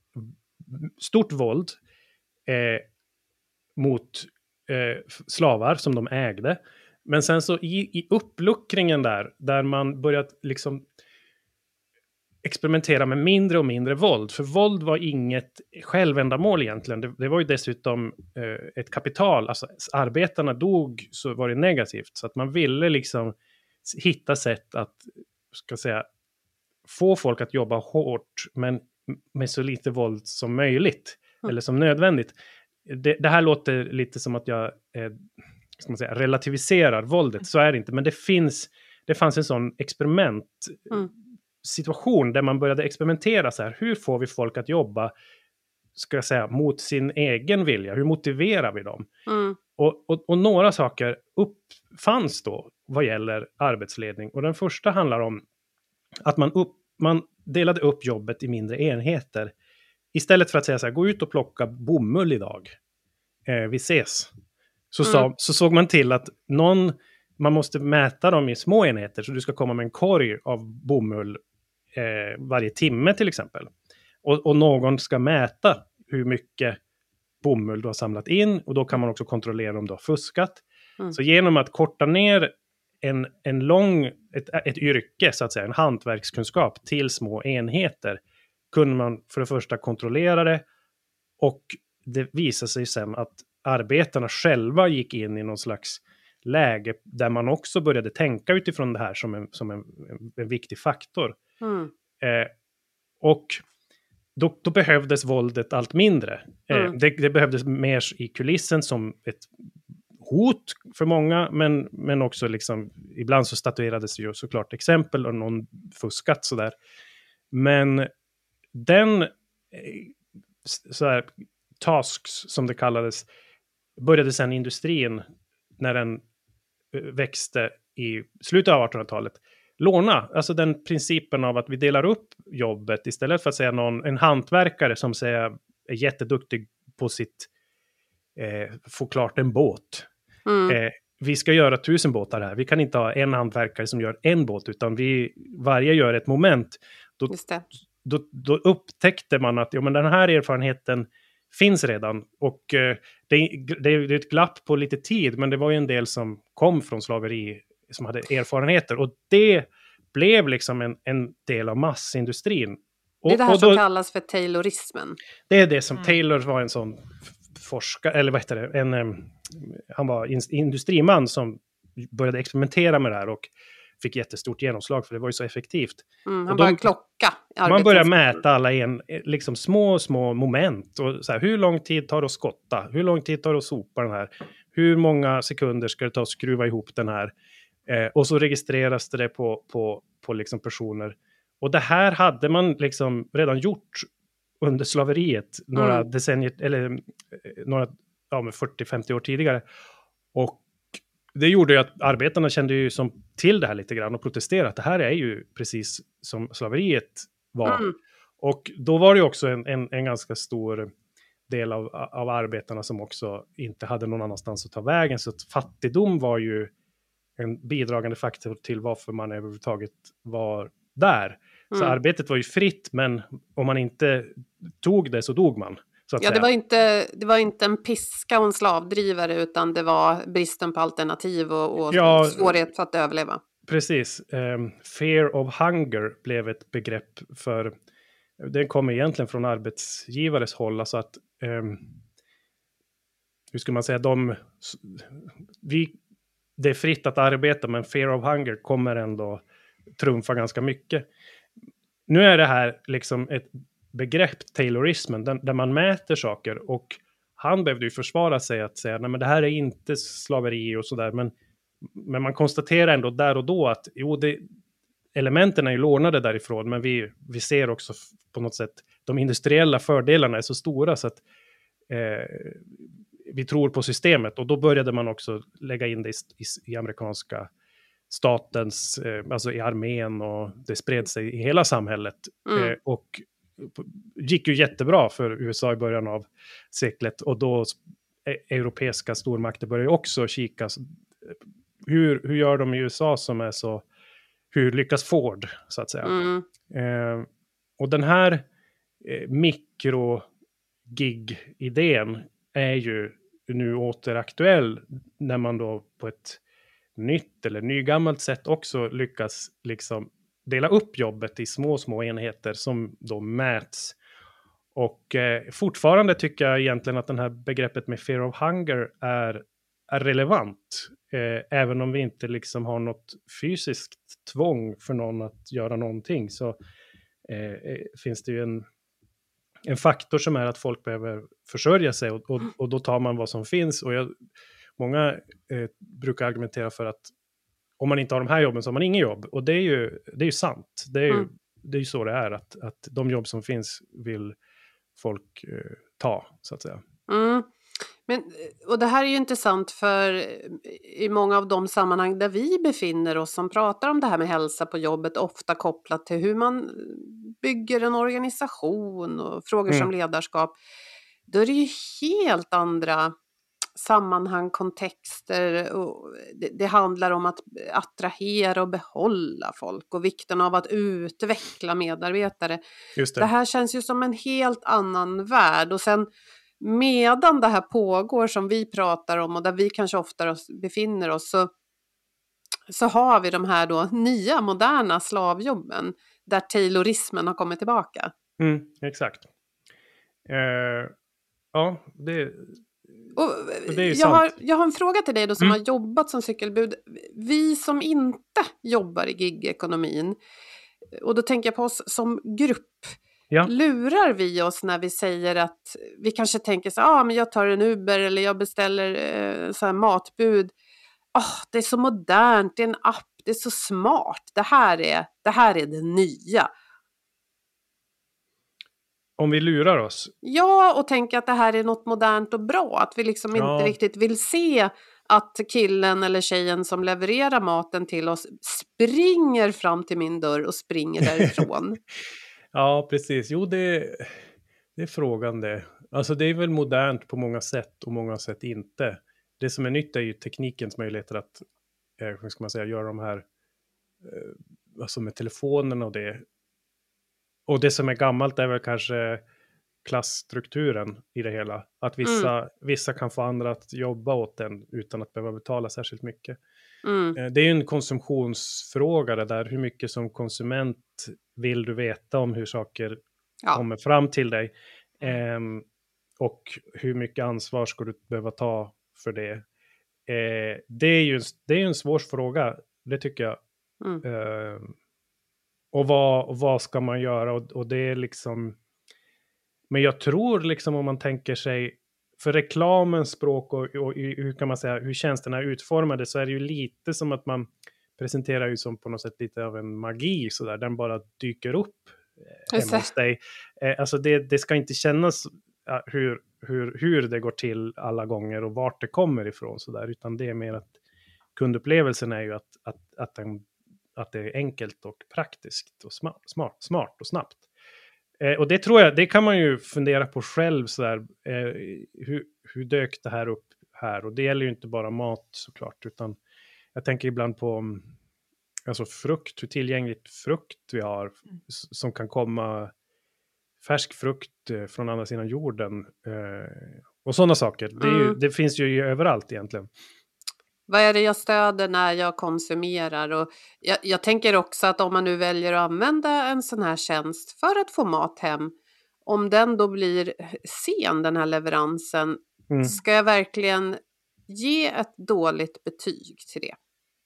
stort våld eh, mot eh, slavar som de ägde. Men sen så i, i uppluckringen där, där man börjat liksom experimentera med mindre och mindre våld. För våld var inget självändamål egentligen. Det, det var ju dessutom eh, ett kapital. Alltså arbetarna dog så var det negativt. Så att man ville liksom hitta sätt att, ska säga, få folk att jobba hårt men med så lite våld som möjligt. Mm. Eller som nödvändigt. Det, det här låter lite som att jag eh, ska man säga, relativiserar våldet. Så är det inte. Men det finns, det fanns en sån experiment mm. situation där man började experimentera så här. Hur får vi folk att jobba, ska jag säga, mot sin egen vilja? Hur motiverar vi dem? Mm. Och, och, och några saker uppfanns då vad gäller arbetsledning. Och den första handlar om att man, upp, man delade upp jobbet i mindre enheter. Istället för att säga så här, gå ut och plocka bomull idag. Eh, vi ses. Så, mm. sa, så såg man till att någon, man måste mäta dem i små enheter. Så du ska komma med en korg av bomull eh, varje timme till exempel. Och, och någon ska mäta hur mycket bomull du har samlat in. Och då kan man också kontrollera om du har fuskat. Mm. Så genom att korta ner en, en lång, ett, ett yrke så att säga, en hantverkskunskap till små enheter, kunde man för det första kontrollera det. Och det visade sig sen att arbetarna själva gick in i någon slags läge där man också började tänka utifrån det här som en, som en, en, en viktig faktor. Mm. Eh, och då, då behövdes våldet allt mindre. Eh, mm. det, det behövdes mer i kulissen som ett hot för många, men, men också liksom, ibland så statuerades ju såklart exempel och någon fuskat sådär. Men den eh, så här, tasks som det kallades började sedan industrin när den växte i slutet av artonhundratalet låna, alltså den principen av att vi delar upp jobbet istället för att säga någon, en hantverkare som säger är jätteduktig på sitt eh, få klart en båt. Mm. Eh, vi ska göra tusen båtar här. Vi kan inte ha en hantverkare som gör en båt, utan vi varje gör ett moment. Då, då, då upptäckte man att ja, men den här erfarenheten finns redan. Och eh, det, det är ett glapp på lite tid, men det var ju en del som kom från slaveri som hade erfarenheter. Och det blev liksom en, en del av massindustrin. Och, det är det här och då, som kallas för Taylorismen. Det är det som, mm. Taylor var en sån forskare, eller vad heter det, en, um, han var in, industriman som började experimentera med det här och fick jättestort genomslag för det var ju så effektivt. Mm, han började klocka. Man började mäta alla en, liksom små, små moment. Och så här, hur lång tid tar det att skotta? Hur lång tid tar det att sopa den här? Hur många sekunder ska det ta att skruva ihop den här? Eh, och så registreras det på, på, på liksom personer. Och det här hade man liksom redan gjort under slaveriet några mm. decennier, eller några ja, fyrtio femtio år tidigare. Och det gjorde ju att arbetarna kände ju som till det här lite grann och protesterade att det här är ju precis som slaveriet var. Mm. Och då var det ju också en, en, en ganska stor del av, av arbetarna som också inte hade någon annanstans att ta vägen. Så att fattigdom var ju en bidragande faktor till varför man överhuvudtaget var där. Mm. Så arbetet var ju fritt, men om man inte tog det så dog man. Så att ja, säga. det var, inte, det var inte en piska och en slavdrivare, utan det var bristen på alternativ och, och ja, svårighet för att överleva. Precis. Um, fear of hunger blev ett begrepp för, det kommer egentligen från arbetsgivares håll, alltså att um, hur ska man säga, de, vi, det är fritt att arbeta, men fear of hunger kommer ändå trumfa ganska mycket. Nu är det här liksom ett begrepp, Taylorismen, där, där man mäter saker, och han behövde ju försvara sig att säga, nej men det här är inte slaveri och sådär, men, men man konstaterar ändå där och då att jo, det, elementen är ju lånade därifrån, men vi, vi ser också på något sätt, de industriella fördelarna är så stora så att eh, vi tror på systemet, och då började man också lägga in det i, i, i amerikanska statens, eh, alltså i armén, och det spred sig i hela samhället. Mm. Eh, och gick ju jättebra för U S A i början av seklet, och då eh, europeiska stormakter började också kika. Hur, hur gör de i U S A som är så, hur lyckas Ford så att säga. Mm. Eh, och den här eh, mikro-gig-idén är ju nu återaktuell när man då på ett nytt eller nygammalt sätt också lyckas liksom dela upp jobbet i små, små enheter som då mäts. Och eh, fortfarande tycker jag egentligen att den här begreppet med fear of hunger är, är relevant. Eh, även om vi inte liksom har något fysiskt tvång för någon att göra någonting, så eh, finns det ju en, en faktor som är att folk behöver försörja sig, och, och, och då tar man vad som finns. Och jag, många eh, brukar argumentera för att om man inte har de här jobben så har man ingen jobb. Och det är ju, det är ju sant. Det är ju, mm. det är ju så det är. Att, att de jobb som finns vill folk eh, ta, så att säga. Mm. Men, och det här är ju intressant, för i många av de sammanhang där vi befinner oss som pratar om det här med hälsa på jobbet, ofta kopplat till hur man bygger en organisation och frågor mm. som ledarskap, då är det ju helt andra sammanhang, kontexter, och det, det handlar om att attrahera och behålla folk och vikten av att utveckla medarbetare. Just det. Det här känns ju som en helt annan värld, och sen medan det här pågår som vi pratar om och där vi kanske ofta befinner oss, så, så har vi de här då nya moderna slavjobben där taylorismen har kommit tillbaka. Mm, exakt. Uh, ja, det Och jag, har, jag har en fråga till dig då som mm. har jobbat som cykelbud. Vi som inte jobbar i gigekonomin, och då tänker jag på oss som grupp. Ja. Lurar vi oss när vi säger att vi kanske tänker så ah, men jag tar en Uber eller jag beställer eh, så här matbud. Oh, det är så modernt, det är en app, det är så smart. Det här är det, här är det nya. Om vi lurar oss? Ja, och tänker att det här är något modernt och bra. Att vi liksom ja. inte riktigt vill se att killen eller tjejen som levererar maten till oss springer fram till min dörr och springer därifrån. Ja, precis. Jo, det, det är frågan det. Alltså det är väl modernt på många sätt och många sätt inte. Det som är nytt är ju teknikens möjligheter att eh, hur ska man säga, göra de här eh, alltså med telefonen och det. Och det som är gammalt är väl kanske klassstrukturen i det hela. Att vissa, mm. vissa kan få andra att jobba åt den utan att behöva betala särskilt mycket. Mm. Det är ju en konsumtionsfråga det där. Hur mycket som konsument vill du veta om hur saker ja. kommer fram till dig? Um, och hur mycket ansvar ska du behöva ta för det? Uh, det är ju det är ju en svår fråga. Det tycker jag. Mm. Uh, och, vad, och vad ska man göra? Och, och det är liksom... Men jag tror liksom om man tänker sig... För reklamens språk och, och hur kan man säga, hur tjänsterna är utformade, så är det ju lite som att man presenterar ju som på något sätt lite av en magi så där, den bara dyker upp eh, hemma hos dig. Eh, alltså det, det ska inte kännas ja, hur, hur, hur det går till alla gånger och vart det kommer ifrån så där, utan det är mer att kundupplevelsen är ju att, att, att, den, att det är enkelt och praktiskt och smart, smart, smart och snabbt. Eh, och det tror jag, det kan man ju fundera på själv så där, eh, hur, hur dök det här upp här? Och det gäller ju inte bara mat såklart, utan jag tänker ibland på alltså frukt, hur tillgängligt frukt vi har mm. som kan komma, färsk frukt eh, från andra sidan jorden eh, och sådana saker. Det, är ju, mm. det finns ju överallt egentligen. Vad är det jag stöder när jag konsumerar? Och jag, jag tänker också att om man nu väljer att använda en sån här tjänst för att få mat hem, om den då blir sen, den här leveransen, Mm. Ska jag verkligen ge ett dåligt betyg till det?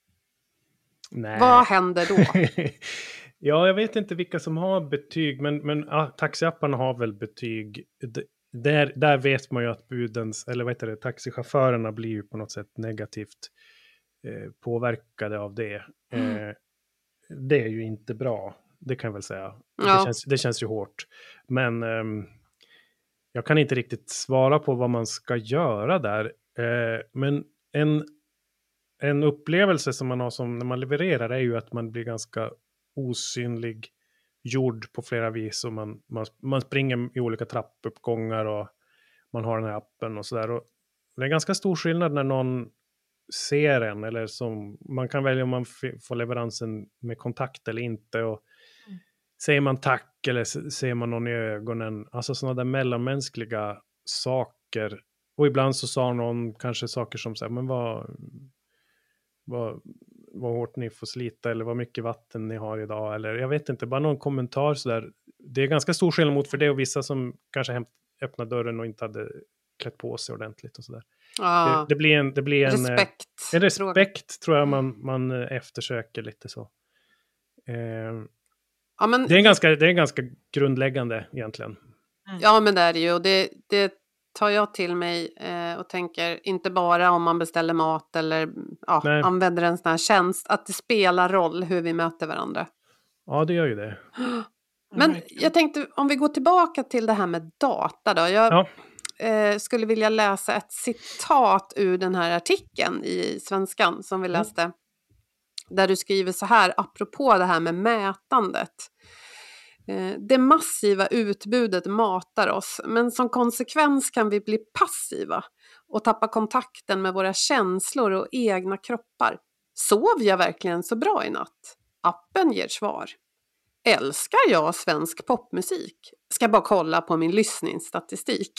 Nej. Vad händer då? Ja, jag vet inte vilka som har betyg, men, men ah, taxiapparna har väl betyg. D- där, där vet man ju att budens, eller vad heter det, taxichaufförerna blir ju på något sätt negativt eh, påverkade av det. Mm. Eh, det är ju inte bra, det kan jag väl säga. Ja. Det, känns, det känns ju hårt. Men ehm, jag kan inte riktigt svara på vad man ska göra där. Eh, men en, en upplevelse som man har som när man levererar är ju att man blir ganska osynlig gjord på flera vis. Och man, man, man springer i olika trappuppgångar och man har den här appen och sådär. Och det är ganska stor skillnad när någon ser en, eller som man kan välja om man f- får leveransen med kontakt eller inte. Och Mm. säger man tack eller s- ser man någon i ögonen. Alltså sådana där mellanmänskliga saker. Och ibland så sa någon kanske saker som så här, men vad, vad, vad hårt ni får slita eller vad mycket vatten ni har idag. Eller jag vet inte, bara någon kommentar så där. Det är ganska stor skillnad mot för det och vissa som kanske hämt, öppnade dörren och inte hade klätt på sig ordentligt och sådär. Ja. Det, det blir en, det blir en eh, Respekt. en respekt tror jag man, man eh, eftersöker lite så. Eh, Ja, men, det, är en ganska, det är ganska grundläggande egentligen. ja, men det är det ju. Och det, det tar jag till mig eh, och tänker inte bara om man beställer mat eller ja, Nej. använder en sån här tjänst. Att det spelar roll hur vi möter varandra. Ja, det gör ju det. Men verkligen. jag tänkte, om vi går tillbaka till det här med data då. Jag Ja. eh, skulle vilja läsa ett citat ur den här artikeln i Svenskan som vi Mm. läste. Där du skriver så här, apropå det här med mätandet. Eh, det massiva utbudet matar oss, men som konsekvens kan vi bli passiva och tappa kontakten med våra känslor och egna kroppar. Sov jag verkligen så bra i natt? Appen ger svar. Älskar jag svensk popmusik? Ska bara kolla på min lyssningsstatistik.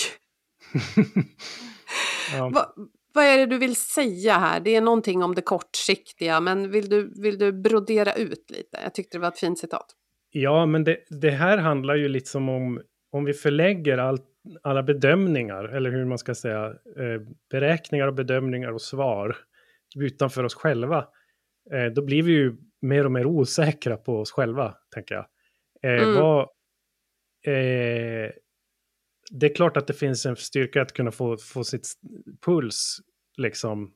Ja. Va, vad är det du vill säga här? Det är någonting om det kortsiktiga, men vill du, vill du brodera ut lite? Jag tyckte det var ett fint citat. Ja, men det, det här handlar ju liksom om om vi förlägger allt, alla bedömningar, eller hur man ska säga, eh, beräkningar och bedömningar och svar utanför oss själva. Eh, då blir vi ju mer och mer osäkra på oss själva, tänker jag. Eh, Mm. vad, eh, det är klart att det finns en styrka att kunna få, få sitt puls, liksom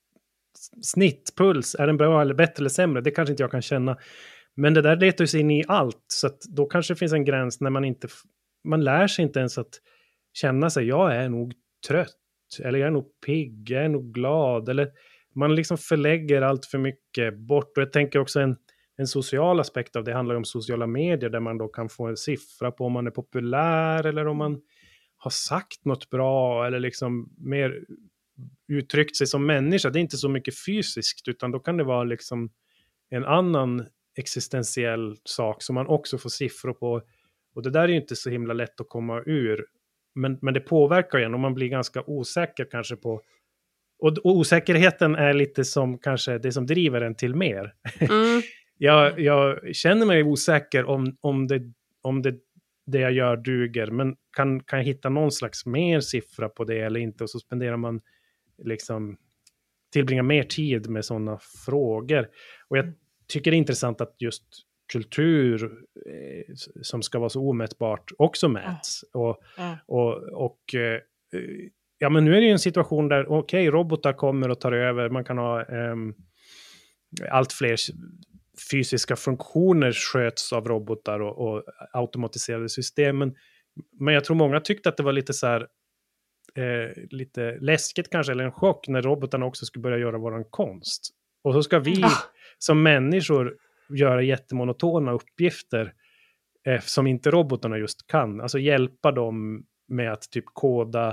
snittpuls, är den bra eller bättre eller sämre? Det kanske inte jag kan känna. Men det där letar sig in i allt, så att då kanske det finns en gräns när man inte, man lär sig inte ens att känna sig, jag är nog trött, eller jag är nog pigg, jag är nog glad, eller man liksom förlägger allt för mycket bort. Och jag tänker också en, en social aspekt av det handlar om sociala medier, där man då kan få en siffra på om man är populär, eller om man har sagt något bra, eller liksom mer uttryckt sig som människa. Det är inte så mycket fysiskt, utan då kan det vara liksom en annan existentiell sak som man också får siffror på. Och det där är ju inte så himla lätt att komma ur. Men, men det påverkar en, och man blir ganska osäker kanske på. Och, och osäkerheten är lite som kanske det som driver en till mer. Mm. jag, jag känner mig osäker om, om, det, om det, det jag gör duger. Men kan, kan jag hitta någon slags mer siffra på det eller inte? Och så spenderar man liksom tillbringa mer tid med sådana frågor. Och jag tycker det är intressant att just kultur eh, som ska vara så omätbart också mäts. Och, Ja. och, och eh, ja, men nu är det ju en situation där okej, okay, robotar kommer och tar över. Man kan ha eh, allt fler fysiska funktioner sköts av robotar och, och automatiserade system. Men, men jag tror många tyckte att det var lite så här eh, lite läskigt kanske, eller en chock när robotarna också skulle börja göra våran konst. Och så ska vi Ah. som människor göra jättemonotona uppgifter eh, som inte robotarna just kan. Alltså hjälpa dem med att typ koda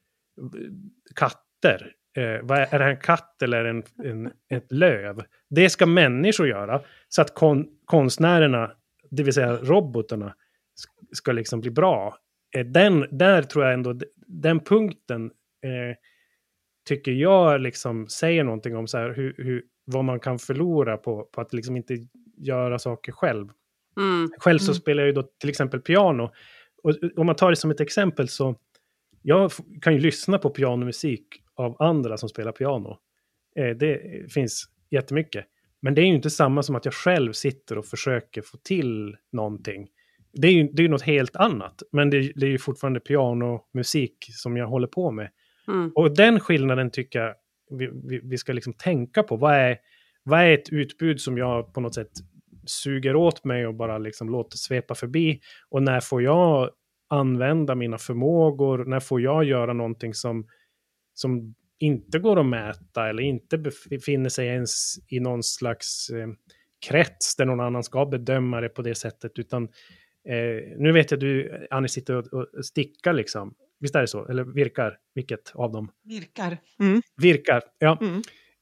katter. Eh, vad är, är det en katt eller en, en, ett löv? Det ska människor göra, så att kon, konstnärerna, det vill säga robotarna, ska liksom bli bra. Eh, den, där tror jag ändå, den punkten eh, tycker jag liksom säger någonting om så här, hur, hur, vad man kan förlora på, på att liksom inte göra saker själv. Mm. Själv så spelar jag ju då till exempel piano. Och om man tar det som ett exempel så jag f- kan ju lyssna på pianomusik av andra som spelar piano. Eh, det finns jättemycket. Men det är ju inte samma som att jag själv sitter och försöker få till någonting. Det är ju det är ju något helt annat. Men det, det är ju fortfarande pianomusik som jag håller på med. Mm. Och den skillnaden tycker jag vi, vi, vi ska liksom tänka på. Vad är, vad är ett utbud som jag på något sätt suger åt mig och bara liksom låter svepa förbi? Och när får jag använda mina förmågor? När får jag göra någonting som, som inte går att mäta eller inte befinner sig ens i någon slags eh, krets där någon annan ska bedöma det på det sättet, utan eh, nu vet jag du, Annie, sitter och, och stickar liksom. Visst är det så? Eller virkar? Vilket av dem? Virkar. Mm. Virkar, ja. Mm.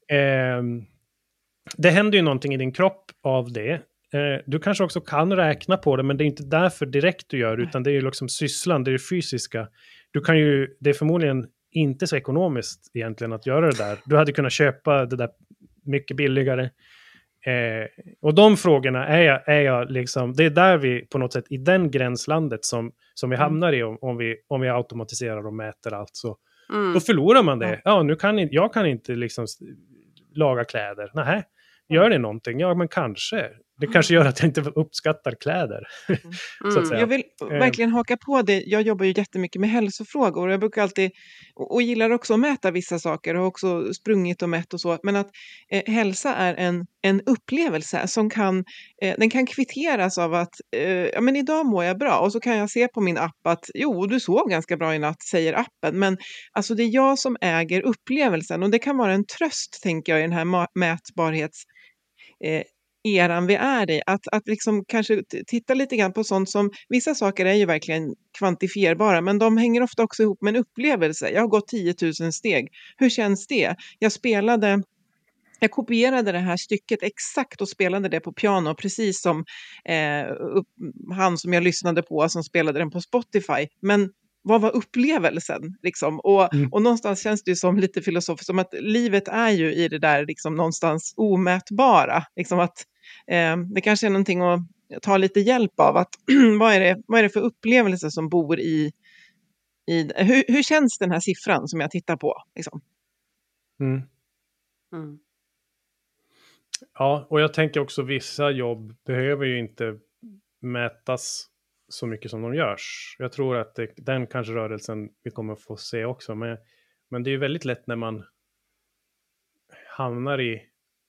Eh, det händer ju någonting i din kropp av det. Eh, du kanske också kan räkna på det, men det är inte därför direkt du gör, utan det är ju liksom sysslan, det är det fysiska. Du kan ju, det är förmodligen inte så ekonomiskt egentligen att göra det där. Du hade kunnat köpa det där mycket billigare. Eh, och de frågorna är jag, är jag liksom, det är där vi på något sätt, i den gränslandet som, som vi hamnar i om, om, vi, om vi automatiserar och mäter allt, så Mm. då förlorar man det. Ja, nu kan jag, jag kan inte liksom laga kläder. Nej, gör det någonting? Ja, men kanske. Det kanske gör att jag inte uppskattar kläder. så att säga. Jag vill verkligen haka på det. Jag jobbar ju jättemycket med hälsofrågor. Och jag brukar alltid, och gillar också att mäta vissa saker. Jag har också sprungit och mätt och så. Men att eh, hälsa är en, en upplevelse som kan, eh, den kan kvitteras av att eh, ja, men idag mår jag bra. Och så kan jag se på min app att jo, du sov ganska bra i natt, säger appen. Men alltså det är jag som äger upplevelsen. Och det kan vara en tröst, tänker jag, i den här ma- mätbarhets eh, eran vi är i, att, att liksom kanske t- titta lite grann på sånt som, vissa saker är ju verkligen kvantifierbara, men de hänger ofta också ihop med en upplevelse. Jag har gått tio tusen steg. Hur känns det? Jag spelade, jag kopierade det här stycket exakt och spelade det på piano, precis som eh, upp, han som jag lyssnade på som spelade den på Spotify. Men vad var upplevelsen? Liksom? Och, Mm. och någonstans känns det ju som lite filosofiskt, som att livet är ju i det där liksom någonstans omätbara. Liksom att eh, det kanske är någonting att ta lite hjälp av. Att, vad, är det, vad är det för upplevelse som bor i... i hur, hur känns den här siffran som jag tittar på? Liksom? Mm. Mm. Ja, och jag tänker också vissa jobb behöver ju inte mätas så mycket som de görs. Jag tror att det, den kanske rörelsen vi kommer få se också. Men, men det är ju väldigt lätt när man hamnar i...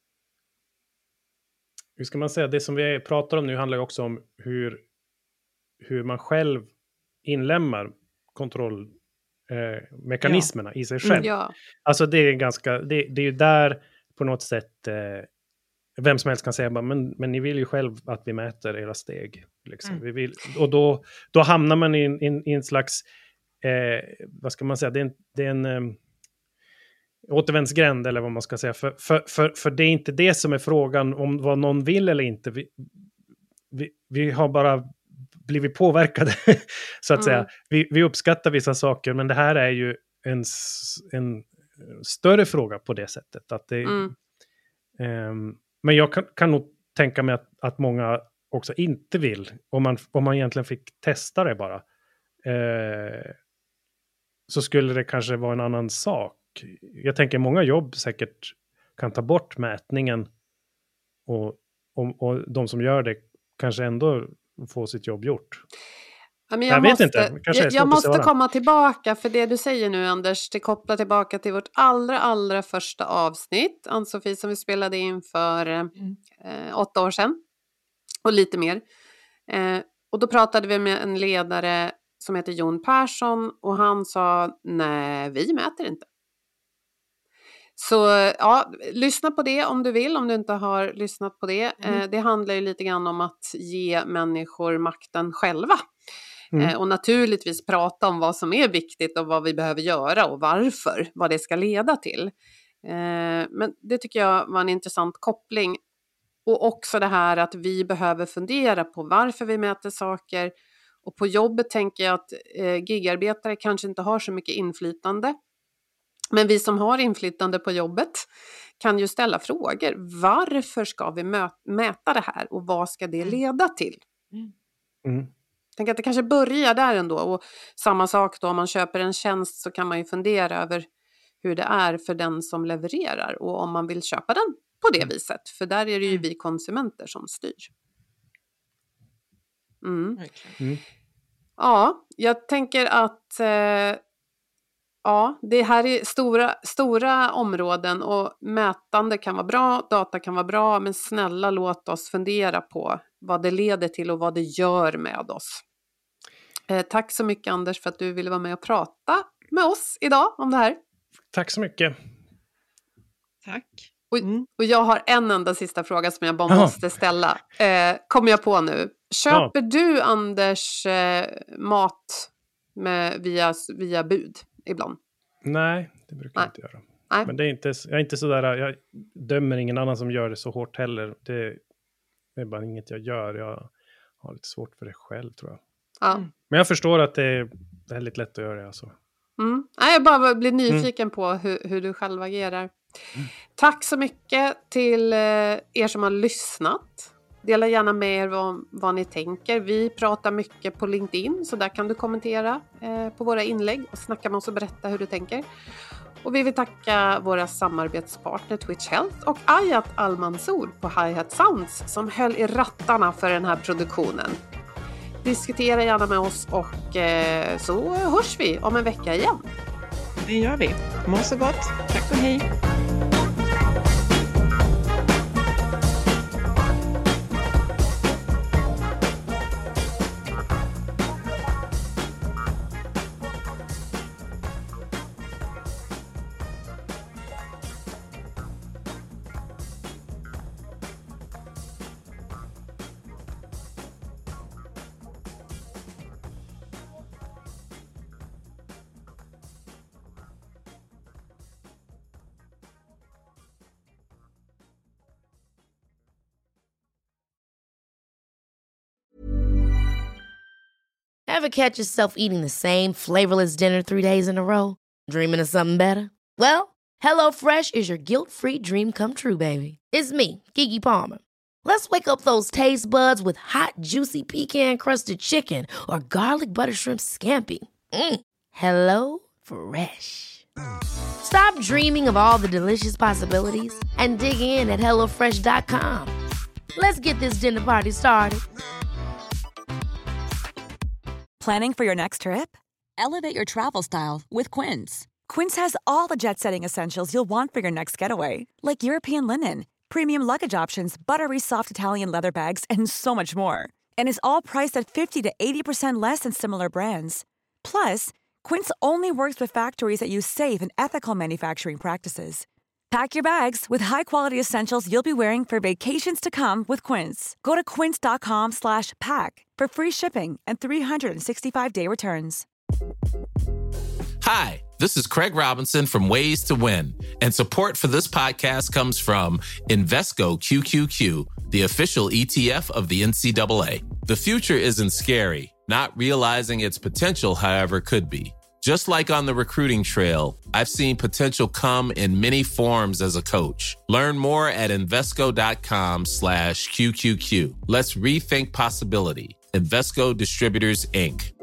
Hur ska man säga? Det som vi pratar om nu handlar ju också om hur, hur man själv inlämnar kontrollmekanismerna eh, i sig själv. Mm, ja. Alltså det är ganska... Det, det är ju där på något sätt... Eh, vem som helst kan säga, men, men ni vill ju själv att vi mäter era steg. Liksom. Mm. Vi vill, och då, då hamnar man i en, in, in en slags, eh, vad ska man säga, det är en, det är en um, återvändsgränd eller vad man ska säga. För, för, för, för det är inte det som är frågan om vad någon vill eller inte. Vi, vi, vi har bara blivit påverkade, så att Mm. säga. Vi, vi uppskattar vissa saker, men det här är ju en, en större fråga på det sättet. Att det, Mm. um, men jag kan, kan nog tänka mig att, att många också inte vill. Om man, om man egentligen fick testa det bara. Eh, så skulle det kanske vara en annan sak. Jag tänker många jobb säkert kan ta bort mätningen. Och, och, och de som gör det kanske ändå får sitt jobb gjort. Ja, men jag, Jag vet måste, inte. Kanske är jag, svårt jag att måste svara. komma tillbaka, för det du säger nu, Anders, det kopplar tillbaka till vårt allra, allra första avsnitt, Ann-Sofie, som vi spelade in för eh, åtta år sedan och lite mer. Eh, och då pratade vi med en ledare som heter Jon Persson, och han sa, nej, vi mäter inte. Så ja, lyssna på det om du vill, om du inte har lyssnat på det. Mm. Eh, det handlar ju lite grann om att ge människor makten själva. Mm. Eh, och naturligtvis prata om vad som är viktigt och vad vi behöver göra och varför, vad det ska leda till. Eh, men det tycker jag var en intressant koppling. Och också det här att vi behöver fundera på varför vi mäter saker. Och på jobbet tänker jag att eh, gigarbetare kanske inte har så mycket inflytande. Men vi som har inflytande på jobbet kan ju ställa frågor. Varför ska vi mö- mäta det här och vad ska det leda till? Mm. tänker att det kanske börjar där ändå. Och samma sak då, om man köper en tjänst så kan man ju fundera över hur det är för den som levererar. Och om man vill köpa den på det viset. För där är det ju vi konsumenter som styr. Mm. Mm. Ja, jag tänker att eh, ja, det här är stora, stora områden och mätande kan vara bra, data kan vara bra, men snälla låt oss fundera på vad det leder till och vad det gör med oss. Eh, tack så mycket Anders för att du ville vara med och prata med oss idag om det här. Tack så mycket. Tack. Och, Mm. och jag har en enda sista fråga som jag bara Aha. måste ställa. Eh, kommer jag på nu. Köper Ja. du Anders eh, mat med, via, via bud ibland? Nej, det brukar Nej. jag inte göra. Nej. Men det är inte, jag är inte sådär, jag dömer ingen annan som gör det så hårt heller. Det, det är bara inget jag gör. Jag har lite svårt för det själv tror jag. Ja. Men jag förstår att det är väldigt lätt att göra det. Alltså. Mm. Nej, jag bara blir nyfiken mm. på hur, hur du själv agerar. Mm. Tack så mycket till eh, er som har lyssnat. Dela gärna med er vad, vad ni tänker. Vi pratar mycket på LinkedIn, så där kan du kommentera eh, på våra inlägg och snacka med oss och berätta hur du tänker. Och vi vill tacka våra samarbetspartner Twitch Health och Ayat Al-Mansour på Hi-Hat Sounds som höll i rattarna för den här produktionen. Diskutera gärna med oss och eh, så hörs vi om en vecka igen. Det gör vi. Må så gott. Tack och hej. Ever catch yourself eating the same flavorless dinner three days in a row? Dreaming of something better? Well, HelloFresh is your guilt-free dream come true, baby. It's me, Keke Palmer. Let's wake up those taste buds with hot, juicy pecan-crusted chicken or garlic butter shrimp scampi. Mm. Hello Fresh. Stop dreaming of all the delicious possibilities and dig in at hello fresh dot com. Let's get this dinner party started. Planning for your next trip? Elevate your travel style with Quince. Quince has all the jet-setting essentials you'll want for your next getaway, like European linen, premium luggage options, buttery soft Italian leather bags, and so much more. And is all priced at fifty to eighty percent less than similar brands. Plus, Quince only works with factories that use safe and ethical manufacturing practices. Pack your bags with high-quality essentials you'll be wearing for vacations to come with Quince. Go to quince dot com slash pack for free shipping and three sixty-five day returns. Hi, this is Craig Robinson from Ways to Win, and support for this podcast comes from Invesco Q Q Q, the official E T F of the N C double A. The future isn't scary. Not realizing its potential, however, could be. Just like on the recruiting trail, I've seen potential come in many forms as a coach. Learn more at Invesco.com slash QQQ. Let's rethink possibility. Invesco Distributors, Incorporated.